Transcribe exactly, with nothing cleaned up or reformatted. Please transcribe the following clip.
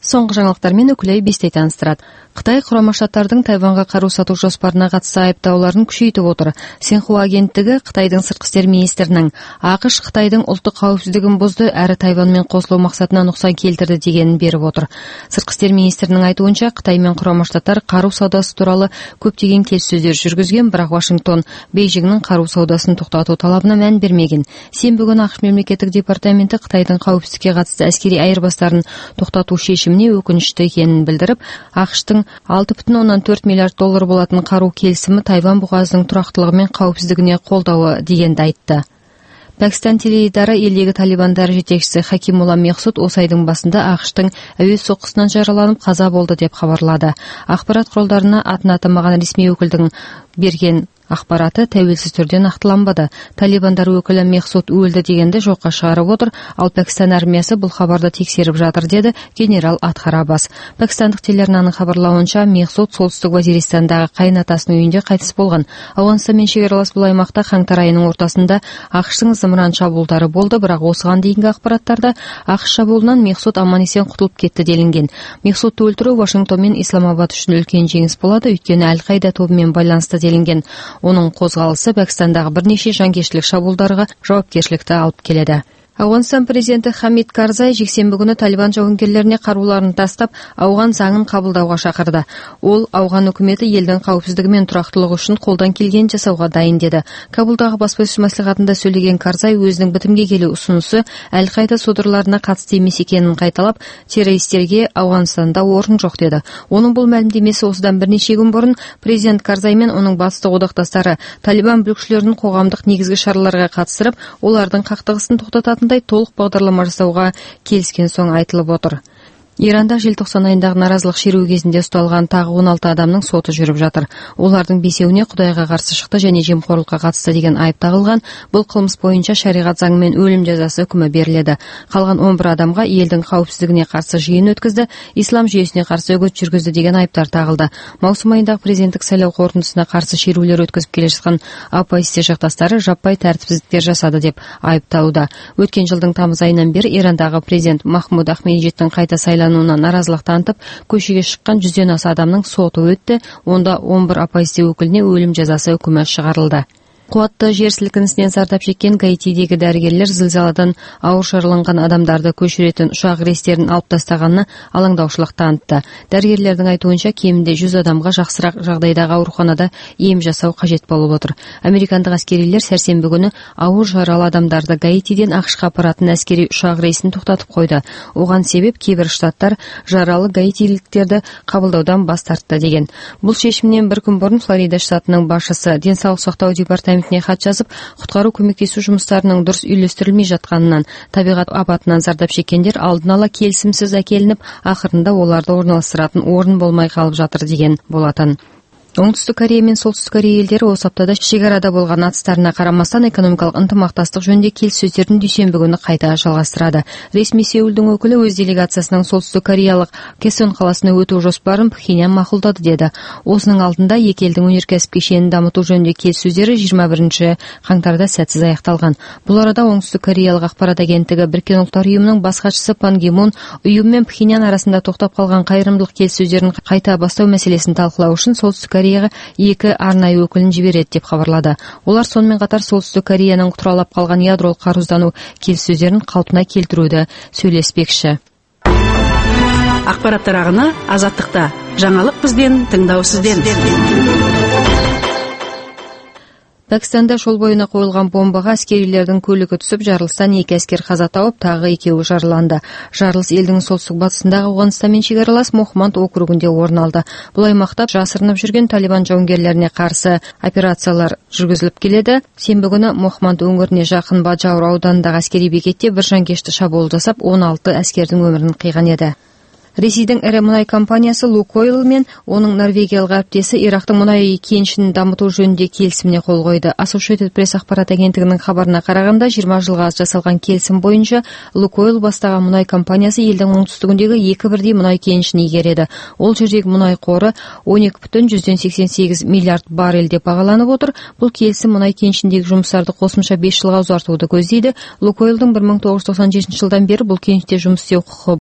Соңғы жаңалықтармен Үкілей Бестей таныстырады. Қытай Құрама Штаттардың Тайванға қару сату жоспарына қатысты айыптауларын күшейтіп отыр. Синьхуа агенттігі Қытайдың сыртқы істер министрінің ақш Қытайдың ұлттық қауіпсіздігін бұзды әрі Тайванмен қосылу мақсатына нұқсан келтірді дегенін беріп отыр. Сыртқы істер министрінің айтуынша Қытай мен Құрама Штаттар қару саудасы туралы көптеген келіссөздер жүргізген, бірақ Вашингтон Бейжіңнің қару саудасын тоқтату талабына мән бермеген. Сенбі күні ақш мемлекеттік департаменті Қытайдың қауіпсіздікке қатысты әскери айырбастарын тоқтату шешіміне өкінішті екенін білдіріп, ақштың алты бүтін оннан төрт миллиард доллар болатын қару келісімі Тайван бұғазының тұрақтылығы мен қауіпсіздігіне қолдауы дегенді айтты. Пәкістан теледидары елдегі талибандар жетекшісі Хакимулла Мехсуд осы айдың басында ақштың әуе соққысынан жараланып қаза болды деп хабарлады. Ақпарат құралдарына атын атамаған ресми өкілдің берген ақпараты тәуелсіз түрде нақтыланбады. Талибандар өкілі Мехсуд өлді дегенді жоққа шығарып отыр, ал Пәкістан армиясы бұл хабарды тексеріп жатыр деді генерал Адхар Аббас. Пәкістандық телеарнаның хабарлауынша Мехсуд солтүстік Вазиристандағы қайынатасының үйінде қайтыс болған. Ауғанстанмен шекаралас бұл аймақта қаңтар айының ортасында ақштың зымыран шабуылдары болды, бірақ осыған дейінгі ақпараттарда ақш шабуылынан Мехсуд аман-есен құтылып кетті делінген. Мехсудты өлтіру Вашингтон мен Исламабад үшін үлкен жеңіс болады, өйткені Әл-Қайда тобымен байланысты делінген. Оның қозғалысы Пәкістандағы бірнеше жанкештілік шабуылдарға жауапкершілікті алып келеді. Ауғанстан президенті Хамид Карзай жексенбі күні Талибан жауынгерлеріне қаруларын тастап, ауған заңын қабылдауға шақырды. Ол ауған үкіметі елдің қауіпсіздігі мен тұрақтылығы үшін қолдан келген жасауға дайын деді. Кабулдағы баспасөз мәслихатында сөйлеген Карзай өзінің бітімге келу ұсынысы Әл-Қайда содырларына қатысты емес екенін қайталап, террористерге Ауғанстанда орын жоқ деді. Оның бұл мәлімдемесі осыдан бірнеше күн бұрын президент Карзай мен оның басты одақтастары Талибан бүлікшілерін қоғамдық негізгі шараларға қатыстырып, олардың қақтығысын тоқтататын толық бағдарлама жасауға келіскен соң айтылып отыр. Иранда желтоқсан айындағы наразылық шеруі кезінде ұсталған тағы он алты адамның соты жүріп жатыр. Олардың бесеуіне Құдайға қарсы шықты және жемқорлыққа қатысты деген айып тағылған. Бұл қылмыс бойынша шариғат заңымен өлім жазасы үкімі беріледі. Қалған он бір адамға елдің қауіпсіздігіне қарсы жиын өткізді, ислам жүйесіне қарсы үгіт жүргізді деген айыптар тағылды. Маусым айындағы президенттік сайлау қорытындысына қарсы шерулер өткізіп келе жатқан оппозиция жақтастары жаппай тәртіпсіздіктер жасады деп айыпталуда. Өткен жылдың тамыз айынан бері Ирандағы президент Махмуд Ахмедиджеттің қайта сайлануына наразылық танытып, көшеге шыққан жүзден аса адамның соты өтті. Онда он бір оппозиция өкіліне өлім жазасы үкімі шығарылды. Қуатты жер сілкінісінен зардап шеккен Гаитидегі дәрігерлер зілзаладан ауыр жараланған адамдарды көшіретін ұшақ рейстерін алып тастағанына алаңдаушылық танытты. Дәрігерлердің айтуынша кемінде жүз адамға жақсырақ жағдайдағы ауруханада ем жасау қажет болып отыр. Американдық әскерилер сәрсенбі күні ауыр жаралы адамдарды Гаитиден ақшқа апаратын әскери ұшақ рейсін тоқтатып қойды. Оған себеп кейбір штаттар жаралы гаитиліктерді қабылдаудан бас тартты деген. Бұл шешімнен бір күн бұрын Флорида штатының басшысы денсаулық сақтау департаментіне хат жазып, құтқару көмектесу жұмыстарының дұрыс үйлестірілмей жатқанынан, табиғат апатынан зардап шеккендер алдын ала келісімсіз әкелініп, ақырында оларды орналастыратын орын болмай қалып жатыр деген болатын. Оңтүстік Корея мен Солтүстік Корея елдері осы аптада шекарада болған атыстарына қарамастан экономикалық ынтымақтастық жөнінде келіссөздерін дүйсенбі күні қайта жалғастырады. Ресми Сеулдің өкілі өз делегациясының Солтүстік Кореялық Кесон қаласына өту жоспарын Пхеньян мақұлдады деді. Осының алдында екі елдің өнеркәсіп кешенін дамыту жөнінде келіссөздері жиырма бірінші қаңтарда сәтсіз аяқталған. Бұл арада Оңтүстік Кореялық ақпарат агенттігі Біріккен ұлттар ұйымының бас хатшысы Пан Ги Мун ұйым мен Пхеньян арасында тоқтап қалған қайырымдылық келіссөздерін қайта бастау мәселесін талқылау үшін Солтүстік Кореяға екі арнайы өкілін жібереді деп хабарлады. Олар сонымен қатар Солтүстік Кореяның тұралап қалған ядролық қарусыздану келіссөздерін қалпына келтіруді сөйлеспекші. Ақпараттар ағыны Азаттықта. Жаңалық бізден, тыңдау сізден. Пәкістанда жол бойына қойылған бомбаға әскерилердің көлігі түсіп, жарылыстан екі әскер қаза тауып, тағы екеуі жараланды. Жарылыс елдің солтүстік батысындағы Ауғанстанмен шекаралас Мохманд округінде орын алды. Бұл аймақта жасырынып жүрген Талибан жауынгерлеріне қарсы операциялар жүргізіліп келеді. Сенбі күні Мохманд өңіріне жақын Баджаур ауданындағы әскери бекетте бір жанкешті шабуыл жасап, он алты әскердің өмірін қиған еді. Ресейдің ірі мұнай компаниясы Лукойл мен оның норвегиялық әріптесі Ирактың мұнай кенішін дамыту жөнінде келісіміне қол қойды. Associated Press ақпарат агенттігінің хабарына қарағанда, жиырма жылға жасалған келісім бойынша Лукойл бастаған мұнай компаниясы елдің оңтүстігіндегі екі бірдей мұнай кенішін игереді. Ол жердегі мұнай қоры он екі бүтін жүзден сексен сегіз миллиард баррель деп бағаланып отыр. Бұл келісім мұнай кенішіндегі жұмыстарды қосымша бес жылға ұзартуды көздейді. Лукойлдың бір мың тоғыз жүз тоқсан жетінші жылдан бері бұл кеніште жұмыс істеу құқығы